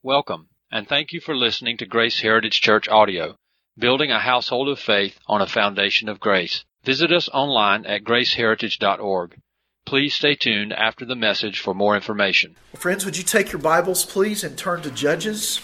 Welcome, and thank you for listening to Grace Heritage Church Audio, building a household of faith on a foundation of grace. Visit us online at graceheritage.org. Please stay tuned after the message for more information. Well, friends, would you take your Bibles, please, and turn to Judges?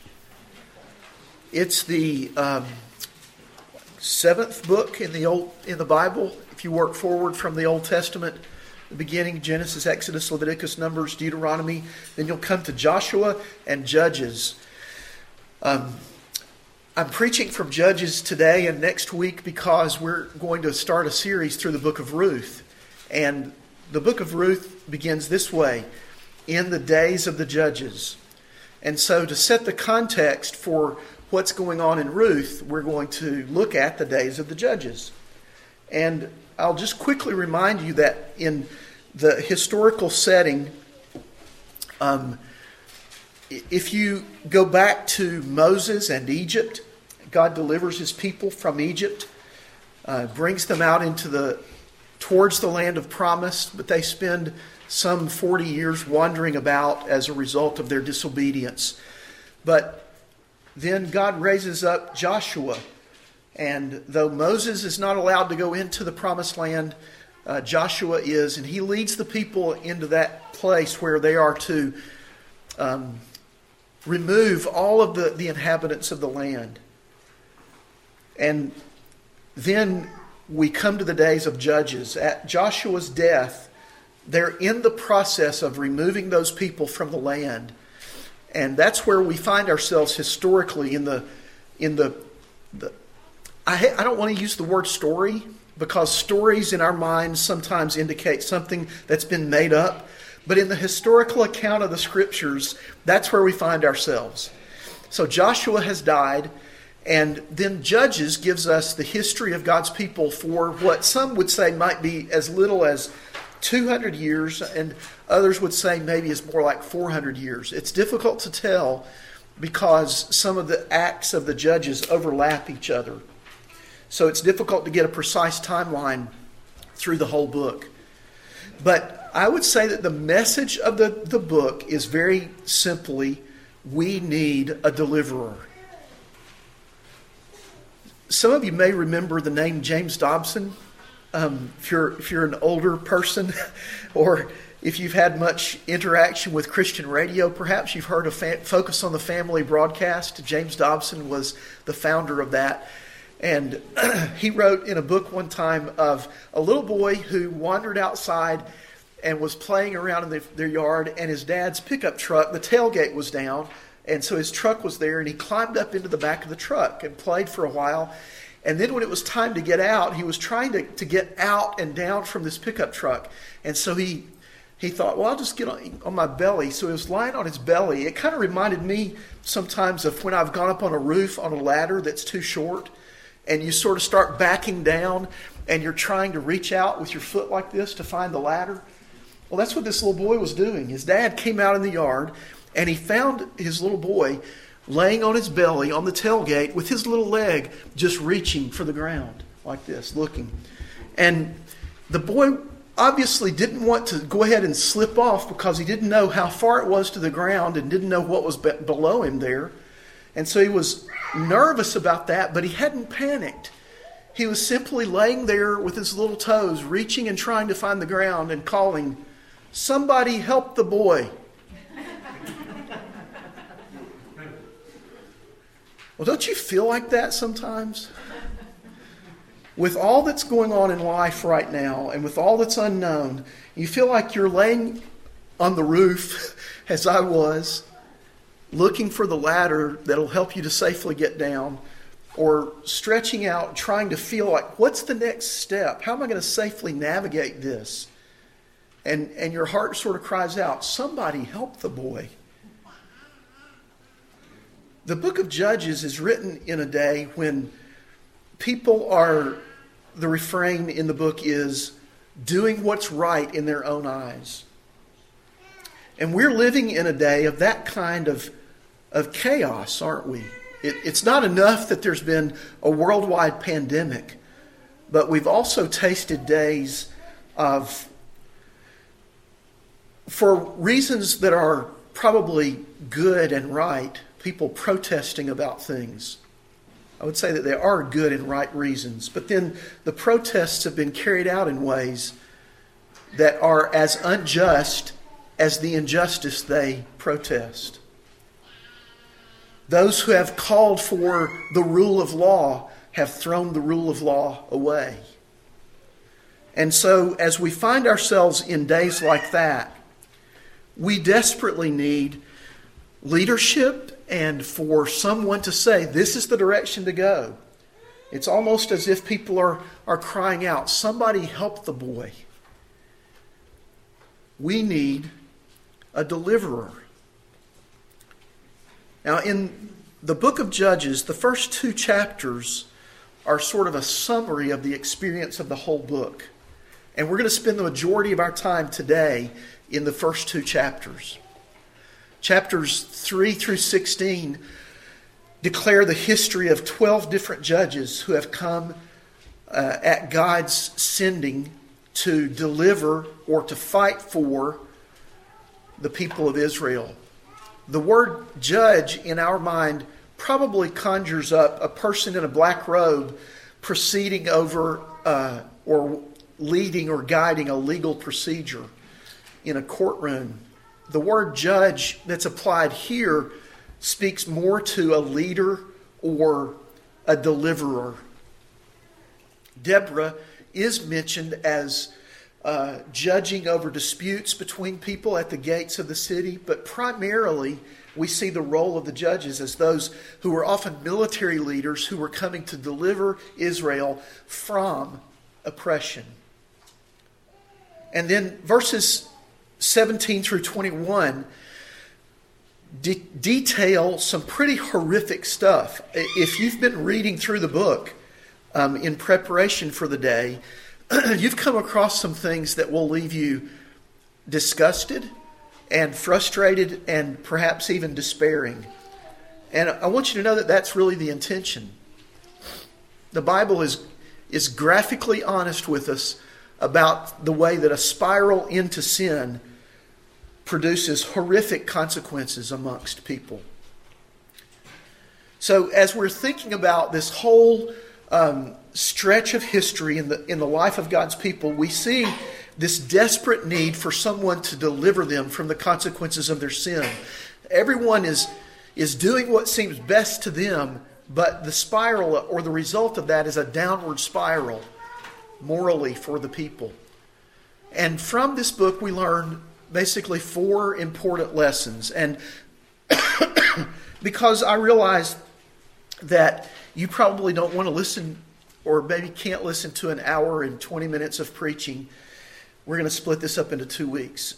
It's the seventh book in the Bible. If you work forward from the Old Testament, the beginning, Genesis, Exodus, Leviticus, Numbers, Deuteronomy, then you'll come to Joshua and Judges. I'm preaching from Judges today and next week because we're going to start a series through the book of Ruth. And the book of Ruth begins this way: in the days of the judges. And so to set the context for what's going on in Ruth, we're going to look at the days of the judges. And I'll just quickly remind you that in the historical setting, if you go back to Moses and Egypt, God delivers his people from Egypt, brings them out towards the land of promise, but they spend some 40 years wandering about as a result of their disobedience. But then God raises up Joshua, and though Moses is not allowed to go into the promised land, Joshua is, and he leads the people into that place where they are to remove all of the inhabitants of the land. And then we come to the days of Judges. At Joshua's death, they're in the process of removing those people from the land. And that's where we find ourselves historically in the I don't want to use the word story, because stories in our minds sometimes indicate something that's been made up. But in the historical account of the Scriptures, that's where we find ourselves. So Joshua has died, and then Judges gives us the history of God's people for what some would say might be as little as 200 years, and others would say maybe it's more like 400 years. It's difficult to tell because some of the acts of the judges overlap each other. So it's difficult to get a precise timeline through the whole book. But I would say that the message of the book is very simply, we need a deliverer. Some of you may remember the name James Dobson. If you're an older person, or if you've had much interaction with Christian radio, perhaps you've heard of Focus on the Family broadcast. James Dobson was the founder of that. And he wrote in a book one time of a little boy who wandered outside and was playing around in their yard, and his dad's pickup truck, the tailgate was down, and so his truck was there, and he climbed up into the back of the truck and played for a while. And then when it was time to get out, he was trying to get out and down from this pickup truck. And so he thought, well, I'll just get on my belly. So he was lying on his belly. It kind of reminded me sometimes of when I've gone up on a roof on a ladder that's too short, and you sort of start backing down, and you're trying to reach out with your foot like this to find the ladder. Well, that's what this little boy was doing. His dad came out in the yard, and he found his little boy laying on his belly on the tailgate with his little leg just reaching for the ground like this, looking. And the boy obviously didn't want to go ahead and slip off because he didn't know how far it was to the ground and didn't know what was below him there. And so he was nervous about that, but he hadn't panicked. He was simply laying there with his little toes, reaching and trying to find the ground and calling, "Somebody help the boy." Well, don't you feel like that sometimes? With all that's going on in life right now, and with all that's unknown, you feel like you're laying on the roof, as I was, looking for the ladder that'll help you to safely get down, or stretching out, trying to feel like, what's the next step? How am I going to safely navigate this? And your heart sort of cries out, somebody help the boy. The book of Judges is written in a day when the refrain in the book is doing what's right in their own eyes. And we're living in a day of that kind of chaos, aren't we? It's not enough that there's been a worldwide pandemic, but we've also tasted days of, for reasons that are probably good and right, people protesting about things. I would say that there are good and right reasons, but then the protests have been carried out in ways that are as unjust as the injustice they protest. Those who have called for the rule of law have thrown the rule of law away. And so, as we find ourselves in days like that, we desperately need leadership and for someone to say, this is the direction to go. It's almost as if people are crying out, somebody help the boy. We need a deliverer. Now, in the book of Judges, the first 2 chapters are sort of a summary of the experience of the whole book. And we're going to spend the majority of our time today in the first 2 chapters. Chapters 3 through 16 declare the history of 12 different judges who have come at God's sending to deliver or to fight for the people of Israel. The word judge in our mind probably conjures up a person in a black robe proceeding over or leading or guiding a legal procedure in a courtroom. The word judge that's applied here speaks more to a leader or a deliverer. Deborah is mentioned as judging over disputes between people at the gates of the city, but primarily we see the role of the judges as those who were often military leaders who were coming to deliver Israel from oppression. And then verses 17 through 21 detail some pretty horrific stuff. If you've been reading through the book in preparation for the day, you've come across some things that will leave you disgusted and frustrated and perhaps even despairing. And I want you to know that that's really the intention. The Bible is graphically honest with us about the way that a spiral into sin produces horrific consequences amongst people. So as we're thinking about this whole stretch of history in the life of God's people, we see this desperate need for someone to deliver them from the consequences of their sin. Everyone is doing what seems best to them, but the spiral or the result of that is a downward spiral morally for the people. And from this book we learn basically 4 important lessons. And because I realize that you probably don't want to listen or maybe can't listen to an hour and 20 minutes of preaching, we're going to split this up into 2 weeks.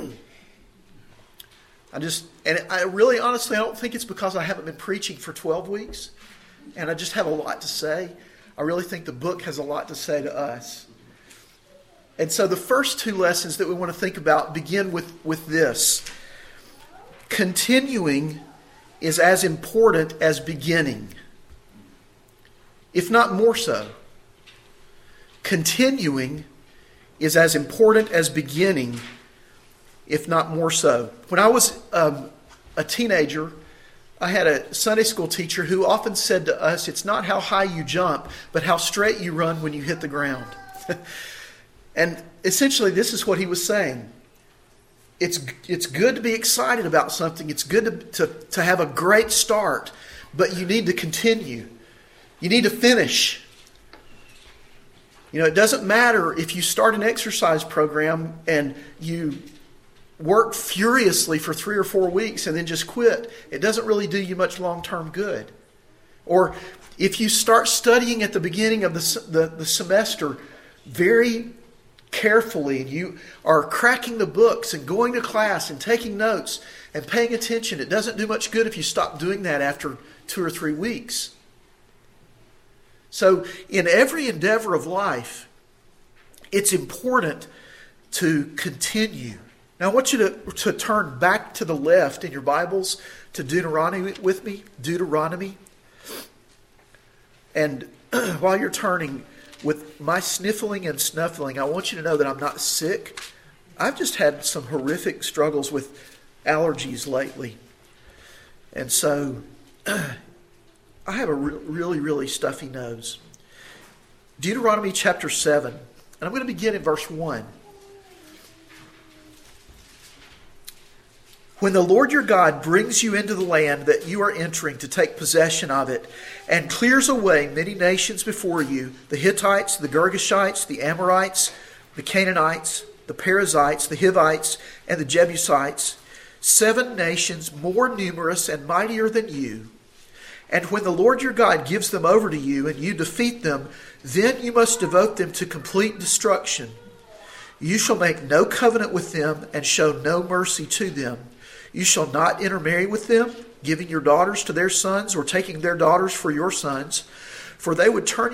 I really honestly, I don't think it's because I haven't been preaching for 12 weeks and I just have a lot to say. I really think the book has a lot to say to us. And so the first 2 lessons that we want to think about begin with this. Continuing is as important as beginning, if not more so. Continuing is as important as beginning, if not more so. When I was a teenager, I had a Sunday school teacher who often said to us, it's not how high you jump, but how straight you run when you hit the ground. And essentially this is what he was saying. It's good to be excited about something. It's good to have a great start, but you need to continue. You need to finish. You know, it doesn't matter if you start an exercise program and you work furiously for 3 or 4 weeks and then just quit. It doesn't really do you much long-term good. Or if you start studying at the beginning of the semester very carefully and you are cracking the books and going to class and taking notes and paying attention, it doesn't do much good if you stop doing that after 2 or 3 weeks. So in every endeavor of life, it's important to continue. Now I want you to turn back to the left in your Bibles to Deuteronomy with me. Deuteronomy. And while you're turning, with my sniffling and snuffling, I want you to know that I'm not sick. I've just had some horrific struggles with allergies lately. And so I have a really, really stuffy nose. Deuteronomy chapter 7, and I'm going to begin in verse 1. When the Lord your God brings you into the land that you are entering to take possession of it, and clears away many nations before you, the Hittites, the Girgashites, the Amorites, the Canaanites, the Perizzites, the Hivites, and the Jebusites, 7 nations more numerous and mightier than you. And when the Lord your God gives them over to you and you defeat them, then you must devote them to complete destruction. You shall make no covenant with them and show no mercy to them. You shall not intermarry with them, giving your daughters to their sons or taking their daughters for your sons, for they would turn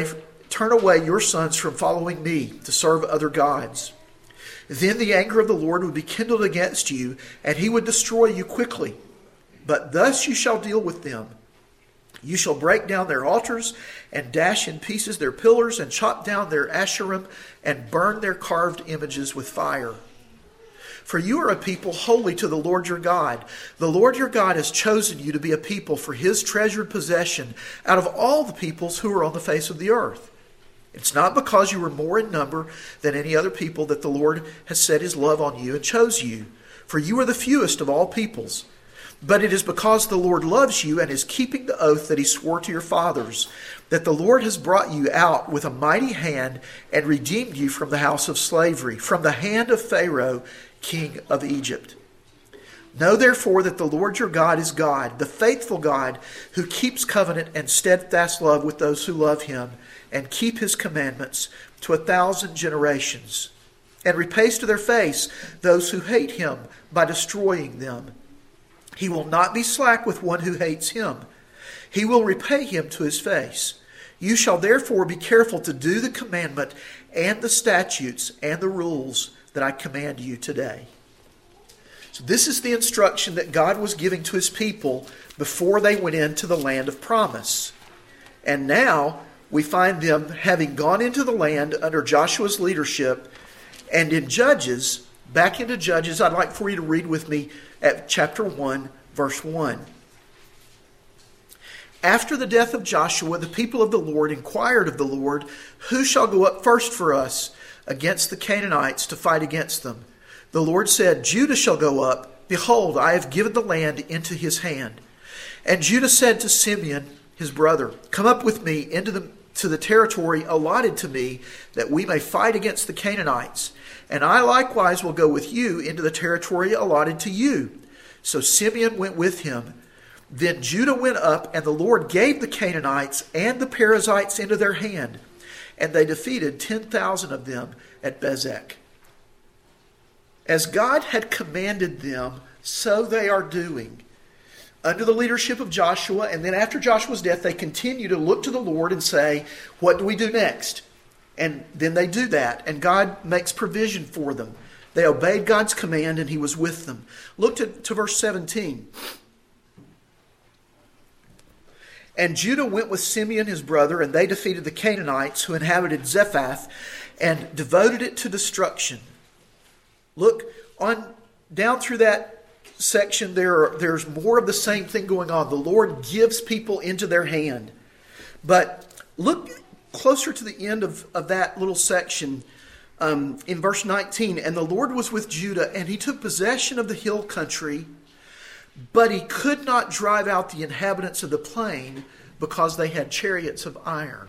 away your sons from following me to serve other gods. Then the anger of the Lord would be kindled against you, and he would destroy you quickly. But thus you shall deal with them. You shall break down their altars and dash in pieces their pillars and chop down their Asherim and burn their carved images with fire. For you are a people holy to the Lord your God. The Lord your God has chosen you to be a people for his treasured possession out of all the peoples who are on the face of the earth. It's not because you were more in number than any other people that the Lord has set his love on you and chose you, for you are the fewest of all peoples. But it is because the Lord loves you and is keeping the oath that he swore to your fathers, that the Lord has brought you out with a mighty hand and redeemed you from the house of slavery, from the hand of Pharaoh, king of Egypt. Know therefore that the Lord your God is God, the faithful God, who keeps covenant and steadfast love with those who love him and keep his commandments to 1,000 generations, and repays to their face those who hate him by destroying them. He will not be slack with one who hates him. He will repay him to his face. You shall therefore be careful to do the commandment and the statutes and the rules that I command you today. So this is the instruction that God was giving to his people before they went into the land of promise. And now we find them having gone into the land under Joshua's leadership. And in Judges, back into Judges, I'd like for you to read with me at chapter 1, verse 1. After the death of Joshua, the people of the Lord inquired of the Lord, who shall go up first for us against the Canaanites to fight against them? The Lord said, Judah shall go up. Behold, I have given the land into his hand. And Judah said to Simeon, his brother, come up with me to the territory allotted to me, that we may fight against the Canaanites. And I likewise will go with you into the territory allotted to you. So Simeon went with him. Then Judah went up, and the Lord gave the Canaanites and the Perizzites into their hand. And they defeated 10,000 of them at Bezek. As God had commanded them, so they are doing. Under the leadership of Joshua, and then after Joshua's death, they continue to look to the Lord and say, what do we do next? And then they do that, and God makes provision for them. They obeyed God's command, and he was with them. Look to verse 17. And Judah went with Simeon his brother, and they defeated the Canaanites who inhabited Zephath, and devoted it to destruction. Look on down through that section. There's more of the same thing going on. The Lord gives people into their hand. But look closer to the end of that little section in verse 19. And the Lord was with Judah, and he took possession of the hill country, but he could not drive out the inhabitants of the plain because they had chariots of iron.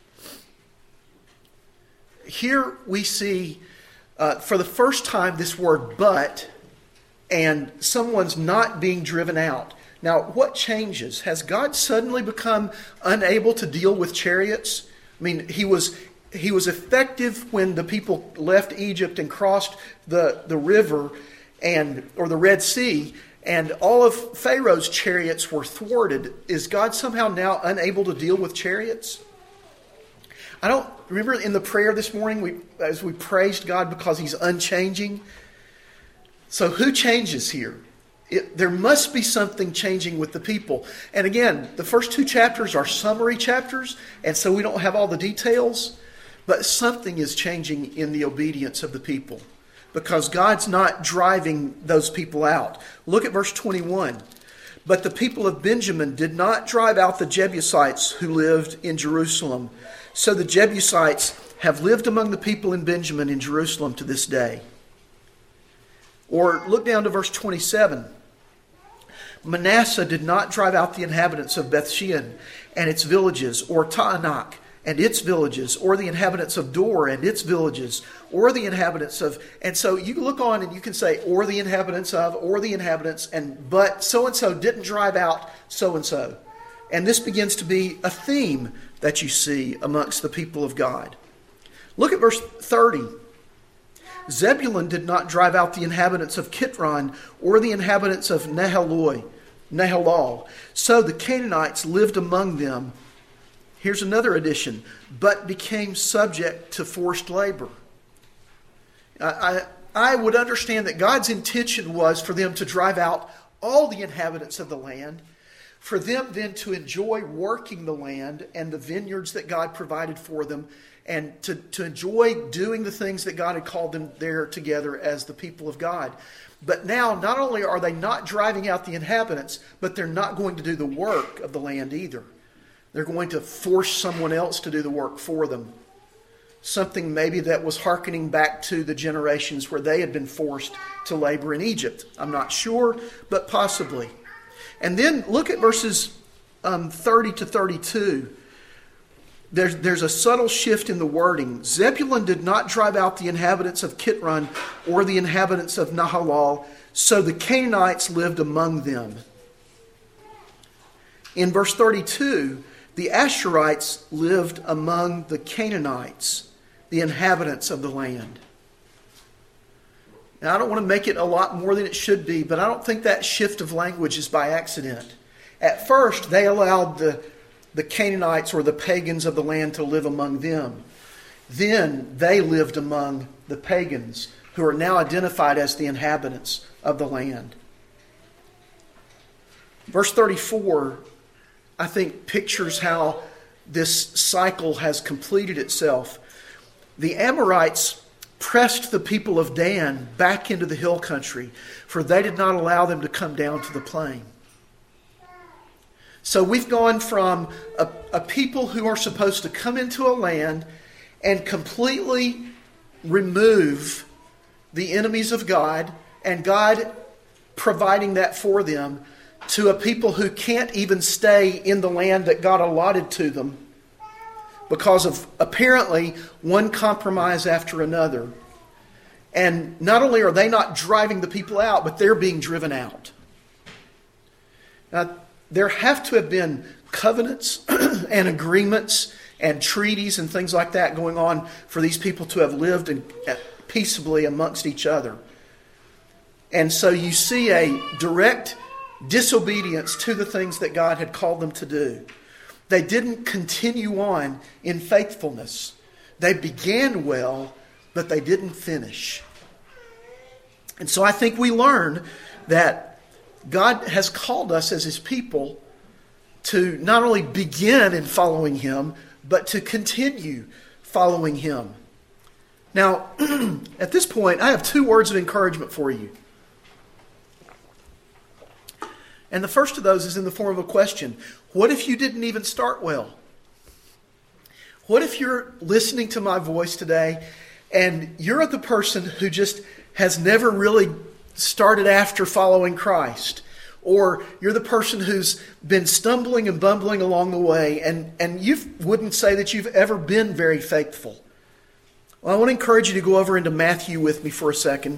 Here we see for the first time this word but, and someone's not being driven out. Now, what changes? Has God suddenly become unable to deal with chariots? I mean, he was effective when the people left Egypt and crossed the river or the Red Sea, and all of Pharaoh's chariots were thwarted. Is God somehow now unable to deal with chariots? I don't remember in the prayer this morning as we praised God because he's unchanging. So who changes here? There must be something changing with the people. And again, the first 2 chapters are summary chapters, and so we don't have all the details. But something is changing in the obedience of the people, because God's not driving those people out. Look at verse 21. But the people of Benjamin did not drive out the Jebusites who lived in Jerusalem. So the Jebusites have lived among the people in Benjamin in Jerusalem to this day. Or look down to verse 27. Manasseh did not drive out the inhabitants of Bethshean and its villages, or Taanach and its villages, or the inhabitants of Dor and its villages, or the inhabitants of... And so you look on and you can say, or the inhabitants of, or the inhabitants, but so-and-so didn't drive out so-and-so. And this begins to be a theme that you see amongst the people of God. Look at verse 30. Zebulun did not drive out the inhabitants of Kitron or the inhabitants of Nahalal. So the Canaanites lived among them. Here's another addition. But became subject to forced labor. I would understand that God's intention was for them to drive out all the inhabitants of the land, for them then to enjoy working the land and the vineyards that God provided for them, and to enjoy doing the things that God had called them there together as the people of God. But now, not only are they not driving out the inhabitants, but they're not going to do the work of the land either. They're going to force someone else to do the work for them. Something maybe that was hearkening back to the generations where they had been forced to labor in Egypt. I'm not sure, but possibly. And then look at verses 30 to 32. There's a subtle shift in the wording. Zebulun did not drive out the inhabitants of Kitron or the inhabitants of Nahalal, so the Canaanites lived among them. In verse 32, the Asherites lived among the Canaanites, the inhabitants of the land. Now, I don't want to make it a lot more than it should be, but I don't think that shift of language is by accident. At first, they allowed the Canaanites or the pagans of the land to live among them. Then they lived among the pagans who are now identified as the inhabitants of the land. Verse 34, I think, pictures how this cycle has completed itself. The Amorites pressed the people of Dan back into the hill country, for they did not allow them to come down to the plain. So we've gone from a people who are supposed to come into a land and completely remove the enemies of God, and God providing that for them, to a people who can't even stay in the land that God allotted to them because of apparently one compromise after another. And not only are they not driving the people out, but they're being driven out. Now, there have to have been covenants and agreements and treaties and things like that going on for these people to have lived peaceably amongst each other. And so you see a direct disobedience to the things that God had called them to do. They didn't continue on in faithfulness. They began well, but they didn't finish. And so I think we learn that God has called us as His people to not only begin in following Him, but to continue following Him. Now, at this point, I have 2 words of encouragement for you. And the first of those is in the form of a question. What if you didn't even start well? What if you're listening to my voice today and you're the person who just has never really started after following Christ? Or you're the person who's been stumbling and bumbling along the way and you wouldn't say that you've ever been very faithful. Well, I want to encourage you to go over into Matthew with me for a second.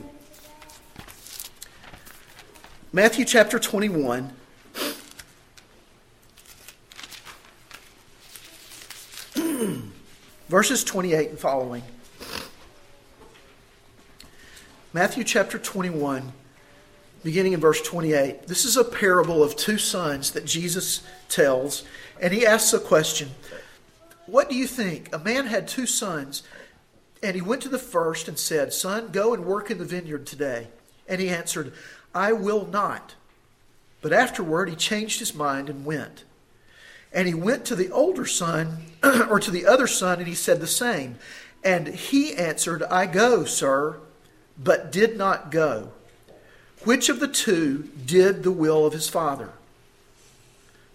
Matthew chapter 21. Verses 28 and following. Matthew chapter 21, beginning in verse 28. This is a parable of 2 sons that Jesus tells, and He asks a question. What do you think? A man had 2 sons, and he went to the first and said, "Son, go and work in the vineyard today." And he answered, "I will not." But afterward he changed his mind and went. And he went to the older son, or to the other son, and he said the same. And he answered, "I go, sir," but did not go. Which of the 2 did the will of his father?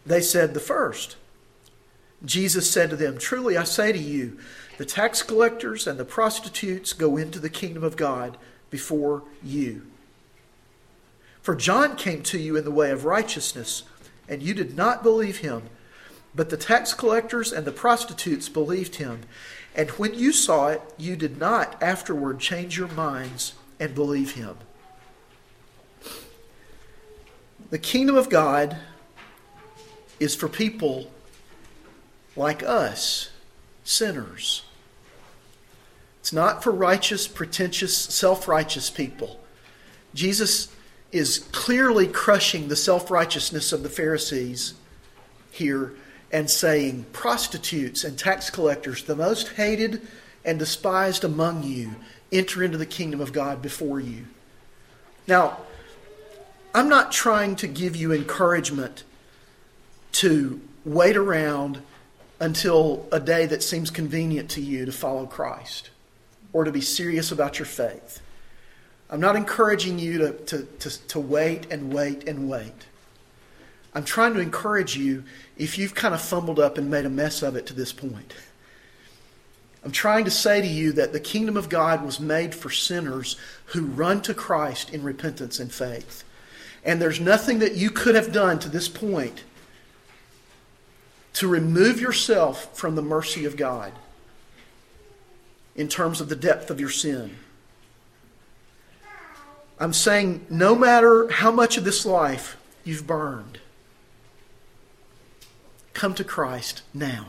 They said, "The first." Jesus said to them, "Truly I say to you, the tax collectors and the prostitutes go into the kingdom of God before you. For John came to you in the way of righteousness, and you did not believe him. But the tax collectors and the prostitutes believed him. And when you saw it, you did not afterward change your minds and believe him." The kingdom of God is for people like us, sinners. It's not for righteous, pretentious, self-righteous people. Jesus is clearly crushing the self-righteousness of the Pharisees here and saying, prostitutes and tax collectors, the most hated and despised among you, enter into the kingdom of God before you. Now, I'm not trying to give you encouragement to wait around until a day that seems convenient to you to follow Christ or to be serious about your faith. I'm not encouraging you to wait and wait and wait. I'm trying to encourage you if you've kind of fumbled up and made a mess of it to this point. I'm trying to say to you that the kingdom of God was made for sinners who run to Christ in repentance and faith. And there's nothing that you could have done to this point to remove yourself from the mercy of God in terms of the depth of your sin. I'm saying no matter how much of this life you've burned, come to Christ now.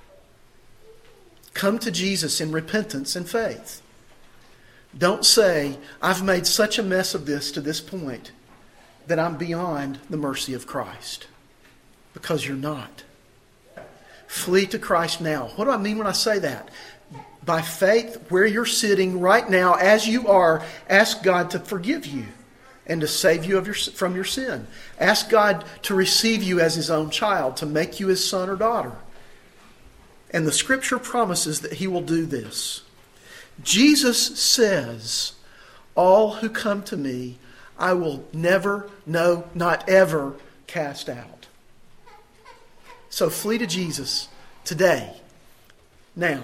Come to Jesus in repentance and faith. Don't say, I've made such a mess of this to this point that I'm beyond the mercy of Christ. Because you're not. Flee to Christ now. What do I mean when I say that? By faith, where you're sitting right now, as you are, ask God to forgive you and to save you from your sin. Ask God to receive you as His own child, to make you His son or daughter. And the Scripture promises that He will do this. Jesus says, all who come to me, I will never, no, not ever cast out. So flee to Jesus today, now.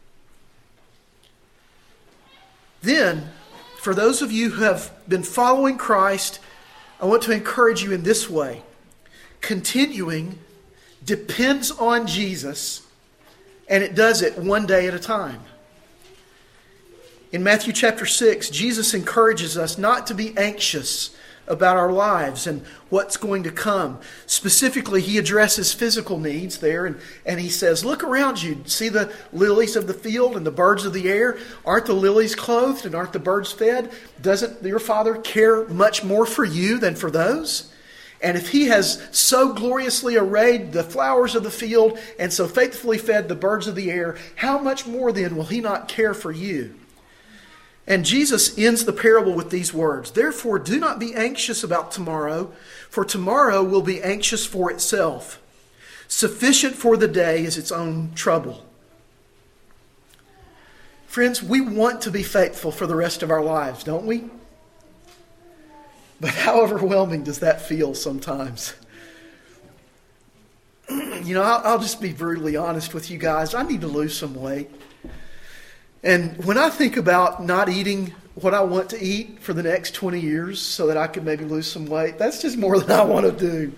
Then, for those of you who have been following Christ, I want to encourage you in this way. Continuing depends on Jesus, and it does it one day at a time. In Matthew chapter 6, Jesus encourages us not to be anxious about our lives and what's going to come. Specifically, He addresses physical needs there, and He says, look around you. See the lilies of the field and the birds of the air? Aren't the lilies clothed and aren't the birds fed? Doesn't your Father care much more for you than for those? And if He has so gloriously arrayed the flowers of the field and so faithfully fed the birds of the air, how much more then will He not care for you? And Jesus ends the parable with these words, therefore do not be anxious about tomorrow, for tomorrow will be anxious for itself. Sufficient for the day is its own trouble. Friends, we want to be faithful for the rest of our lives, don't we? But how overwhelming does that feel sometimes? You know, I'll just be brutally honest with you guys. I need to lose some weight. And when I think about not eating what I want to eat for the next 20 years so that I could maybe lose some weight, that's just more than I want to do.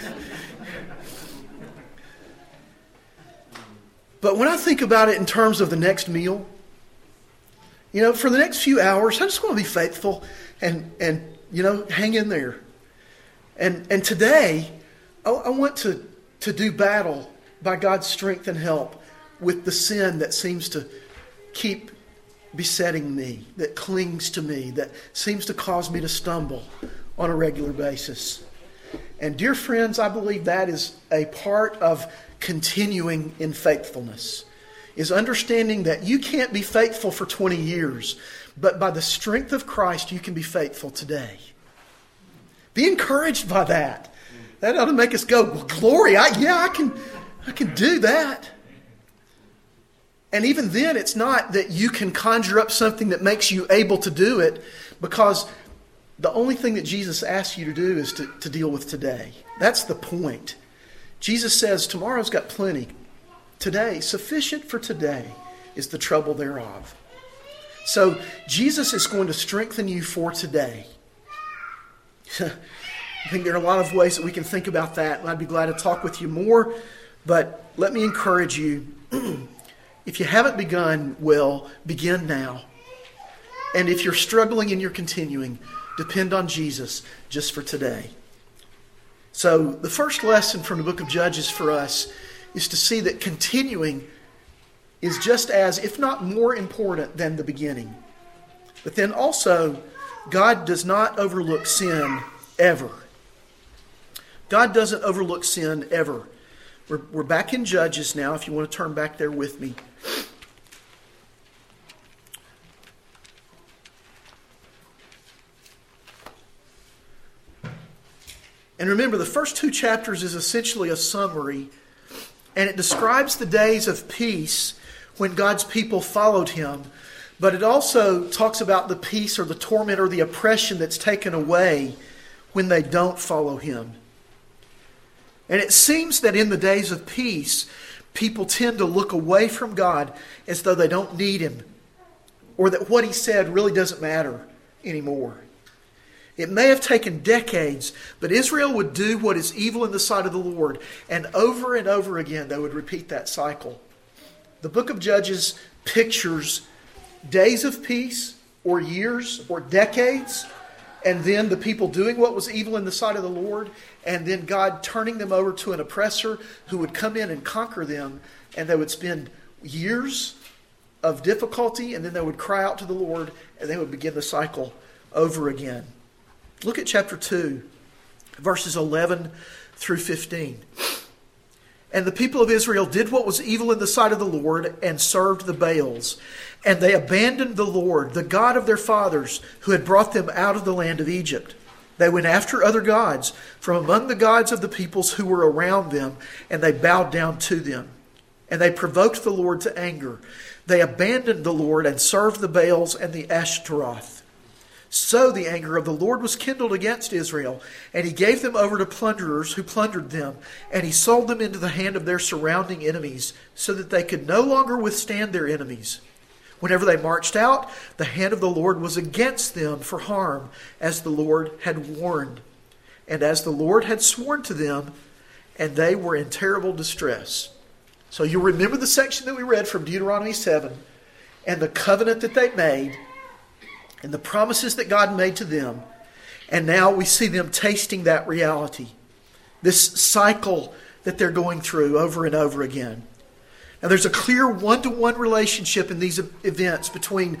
But when I think about it in terms of the next meal, you know, for the next few hours, I just want to be faithful and you know, hang in there. And today, I want to do battle by God's strength and help with the sin that seems to keep besetting me, that clings to me, that seems to cause me to stumble on a regular basis. And dear friends, I believe that is a part of continuing in faithfulness, is understanding that you can't be faithful for 20 years, but by the strength of Christ, you can be faithful today. Be encouraged by that. That ought to make us go, well, glory, I can do that. And even then, it's not that you can conjure up something that makes you able to do it, because the only thing that Jesus asks you to do is to deal with today. That's the point. Jesus says tomorrow's got plenty. Today, sufficient for today, is the trouble thereof. So Jesus is going to strengthen you for today. I think there are a lot of ways that we can think about that, and I'd be glad to talk with you more. But let me encourage you, if you haven't begun, well, begin now. And if you're struggling and you're continuing, depend on Jesus just for today. So the first lesson from the book of Judges for us is to see that continuing is just as, if not more important than the beginning. But then also, God does not overlook sin ever. God doesn't overlook sin ever. We're back in Judges now, if you want to turn back there with me. And remember, the first 2 chapters is essentially a summary, and it describes the days of peace when God's people followed Him. But it also talks about the peace or the torment or the oppression that's taken away when they don't follow Him. And it seems that in the days of peace, people tend to look away from God as though they don't need Him, or that what He said really doesn't matter anymore. It may have taken decades, but Israel would do what is evil in the sight of the Lord, and over again they would repeat that cycle. The book of Judges pictures days of peace, or years, or decades, and then the people doing what was evil in the sight of the Lord, and then God turning them over to an oppressor who would come in and conquer them, and they would spend years of difficulty, and then they would cry out to the Lord, and they would begin the cycle over again. Look at chapter 2, verses 11 through 15. And the people of Israel did what was evil in the sight of the Lord and served the Baals. And they abandoned the Lord, the God of their fathers, who had brought them out of the land of Egypt. They went after other gods from among the gods of the peoples who were around them, and they bowed down to them. And they provoked the Lord to anger. They abandoned the Lord and served the Baals and the Ashtaroth. So the anger of the Lord was kindled against Israel, and He gave them over to plunderers who plundered them, and He sold them into the hand of their surrounding enemies, so that they could no longer withstand their enemies. Whenever they marched out, the hand of the Lord was against them for harm, as the Lord had warned, and as the Lord had sworn to them, and they were in terrible distress. So you'll remember the section that we read from Deuteronomy 7, and the covenant that they made, and the promises that God made to them. And now we see them tasting that reality. This cycle that they're going through over and over again. Now there's a clear one-to-one relationship in these events between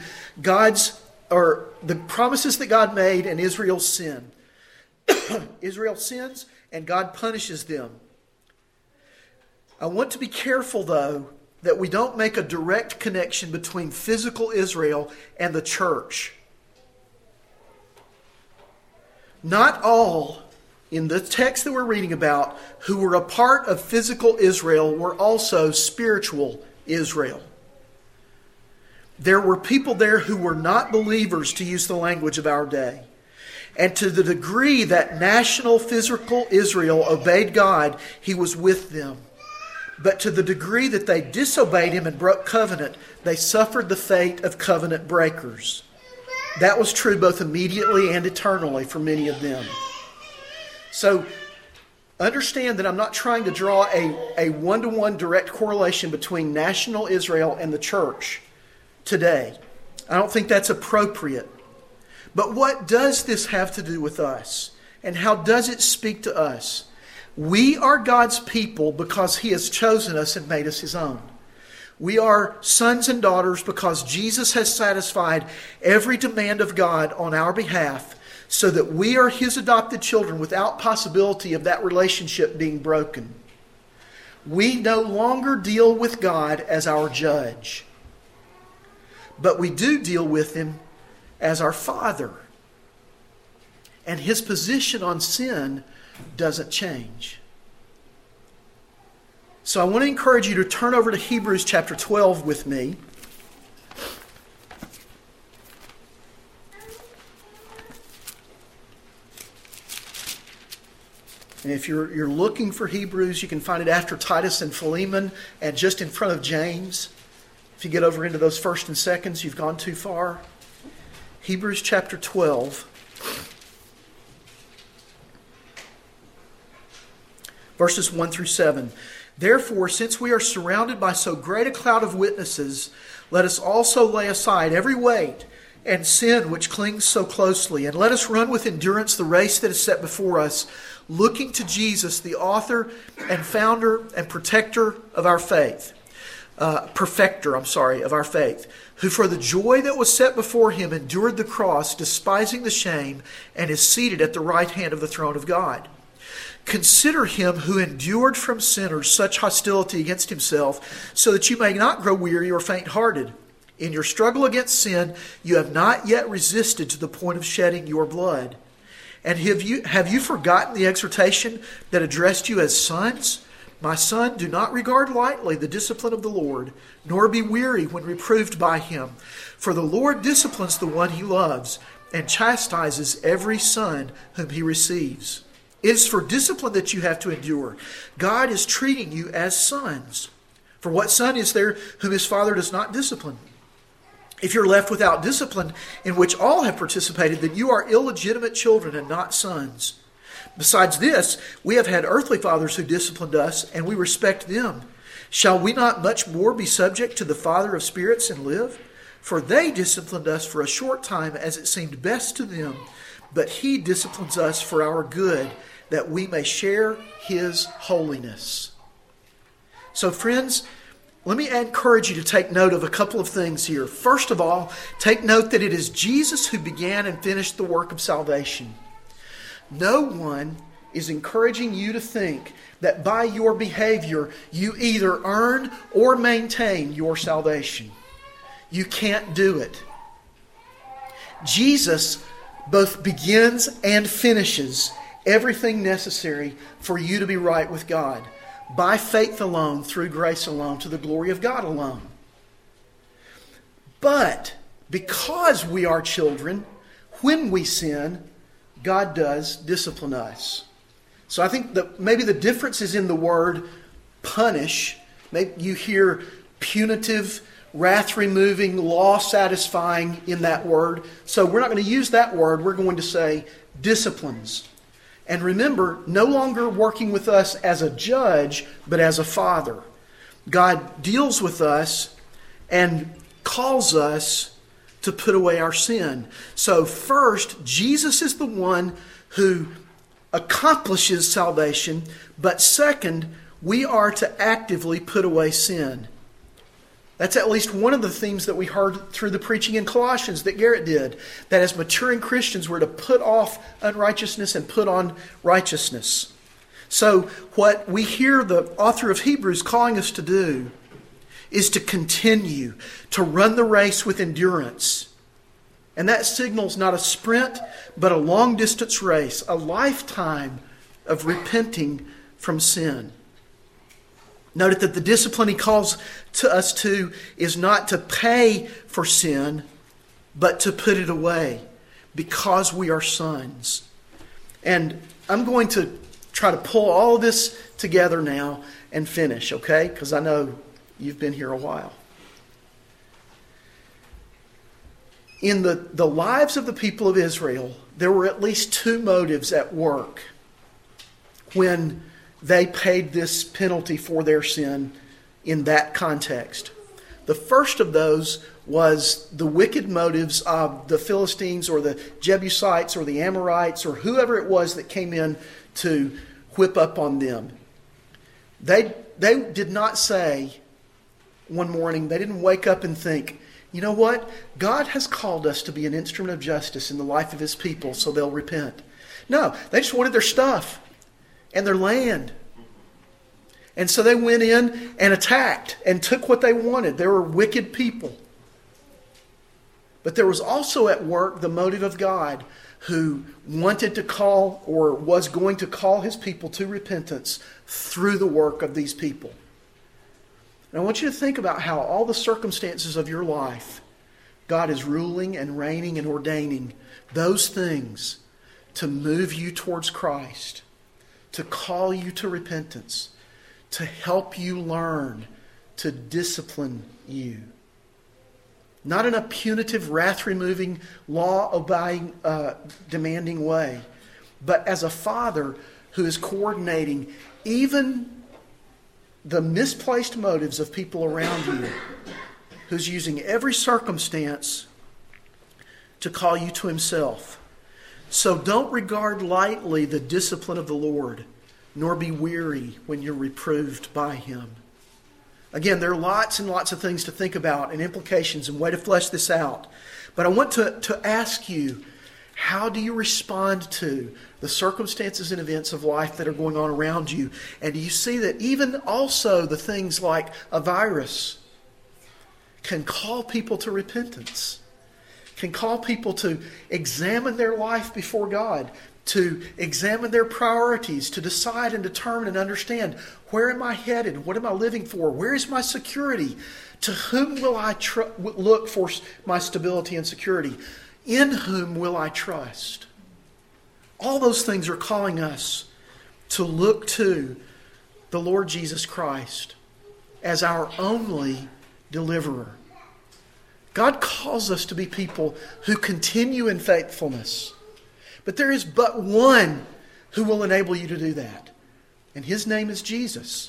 the promises that God made and Israel's sin. Israel sins and God punishes them. I want to be careful, though, that we don't make a direct connection between physical Israel and the church. Not all, in the text that we're reading about, who were a part of physical Israel were also spiritual Israel. There were people there who were not believers, to use the language of our day. And to the degree that national physical Israel obeyed God, He was with them. But to the degree that they disobeyed Him and broke covenant, they suffered the fate of covenant breakers. That was true both immediately and eternally for many of them. So understand that I'm not trying to draw a one-to-one direct correlation between national Israel and the church today. I don't think that's appropriate. But what does this have to do with us? And how does it speak to us? We are God's people because He has chosen us and made us His own. We are sons and daughters because Jesus has satisfied every demand of God on our behalf, so that we are His adopted children without possibility of that relationship being broken. We no longer deal with God as our judge, but we do deal with Him as our Father. And His position on sin doesn't change. So I want to encourage you to turn over to Hebrews chapter 12 with me. if you're looking for Hebrews, you can find it after Titus and Philemon and just in front of James. If you get over into those first and seconds, you've gone too far. Hebrews chapter 12. Verses 1 through 7. Therefore, since we are surrounded by so great a cloud of witnesses, let us also lay aside every weight and sin which clings so closely, and let us run with endurance the race that is set before us, looking to Jesus, the author and founder and protector of our faith. Perfecter of our faith, who for the joy that was set before him endured the cross, despising the shame, and is seated at the right hand of the throne of God. Consider him who endured from sinners such hostility against himself, so that you may not grow weary or faint-hearted. In your struggle against sin, you have not yet resisted to the point of shedding your blood. And have you forgotten the exhortation that addressed you as sons? My son, do not regard lightly the discipline of the Lord, nor be weary when reproved by him. For the Lord disciplines the one he loves, and chastises every son whom he receives. It is for discipline that you have to endure. God is treating you as sons. For what son is there whom his father does not discipline? If you're left without discipline, in which all have participated, then you are illegitimate children and not sons. Besides this, we have had earthly fathers who disciplined us, and we respect them. Shall we not much more be subject to the Father of spirits and live? For they disciplined us for a short time as it seemed best to them, but he disciplines us for our good, that we may share his holiness. So friends, let me encourage you to take note of a couple of things here. First of all, take note that it is Jesus who began and finished the work of salvation. No one is encouraging you to think that by your behavior you either earn or maintain your salvation. You can't do it. Jesus both begins and finishes everything necessary for you to be right with God, by faith alone, through grace alone, to the glory of God alone. But because we are children, when we sin, God does discipline us. So I think that maybe the difference is in the word punish. Maybe you hear punitive, wrath-removing, law-satisfying in that word. So we're not going to use that word. We're going to say disciplines. And remember, no longer working with us as a judge, but as a father. God deals with us and calls us to put away our sin. So first, Jesus is the one who accomplishes salvation. But second, we are to actively put away sin. That's at least one of the themes that we heard through the preaching in Colossians that Garrett did. That as maturing Christians, we're to put off unrighteousness and put on righteousness. So what we hear the author of Hebrews calling us to do is to continue to run the race with endurance. And that signals not a sprint, but a long-distance race, a lifetime of repenting from sin. Note that the discipline he calls to us to is not to pay for sin, but to put it away, because we are sons. And I'm going to try to pull all of this together now and finish, okay? Because I know you've been here a while. In the lives of the people of Israel, there were at least two motives at work when they paid this penalty for their sin in that context. The first of those was the wicked motives of the Philistines or the Jebusites or the Amorites or whoever it was that came in to whip up on them. They did not say one morning, they didn't wake up and think, you know what? God has called us to be an instrument of justice in the life of his people, so they'll repent. No, they just wanted their stuff and their land. And so they went in and attacked and took what they wanted. They were wicked people. But there was also at work the motive of God, who wanted to call or was going to call his people to repentance through the work of these people. And I want you to think about how all the circumstances of your life, God is ruling and reigning and ordaining those things to move you towards Christ, to call you to repentance, to help you learn, to discipline you. Not in a punitive, wrath-removing, law-obeying, demanding way, but as a father who is coordinating even the misplaced motives of people around you, who's using every circumstance to call you to himself. So don't regard lightly the discipline of the Lord, nor be weary when you're reproved by him. Again, there are lots and lots of things to think about and implications and way to flesh this out. But I want to ask you, how do you respond to the circumstances and events of life that are going on around you? And do you see that even also the things like a virus can call people to repentance, can call people to examine their life before God, to examine their priorities, to decide and determine and understand, where am I headed? What am I living for? Where is my security? To whom will I look for my stability and security? In whom will I trust? All those things are calling us to look to the Lord Jesus Christ as our only deliverer. God calls us to be people who continue in faithfulness. But there is but one who will enable you to do that. And his name is Jesus.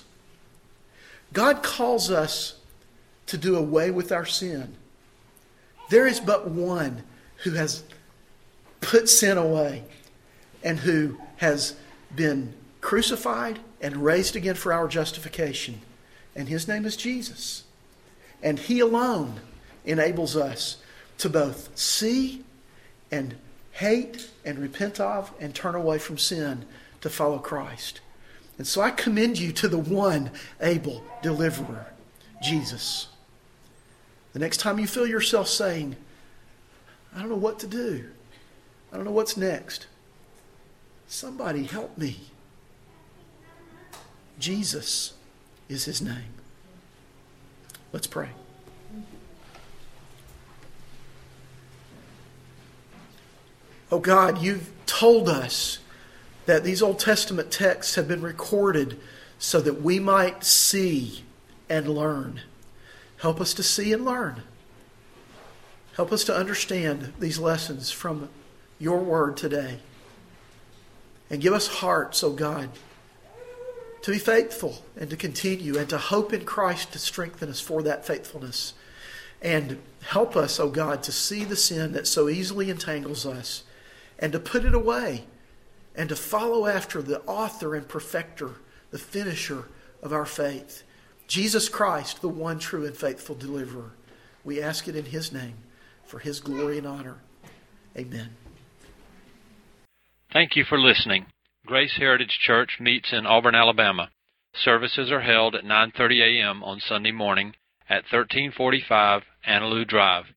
God calls us to do away with our sin. There is but one who has put sin away and who has been crucified and raised again for our justification. And his name is Jesus. And he alone enables us to both see and hate and repent of and turn away from sin to follow Christ. And so I commend you to the one able deliverer, Jesus. The next time you feel yourself saying, I don't know what to do, I don't know what's next, somebody help me. Jesus is his name. Let's pray. Oh God, you've told us that these Old Testament texts have been recorded so that we might see and learn. Help us to see and learn. Help us to understand these lessons from your word today. And give us hearts, oh God, to be faithful and to continue and to hope in Christ to strengthen us for that faithfulness. And help us, oh God, to see the sin that so easily entangles us and to put it away and to follow after the author and perfecter, the finisher of our faith, Jesus Christ, the one true and faithful deliverer. We ask it in his name for his glory and honor. Amen. Thank you for listening. Grace Heritage Church meets in Auburn, Alabama. Services are held at 9:30 a.m. on Sunday morning at 1345 Annaloo Drive.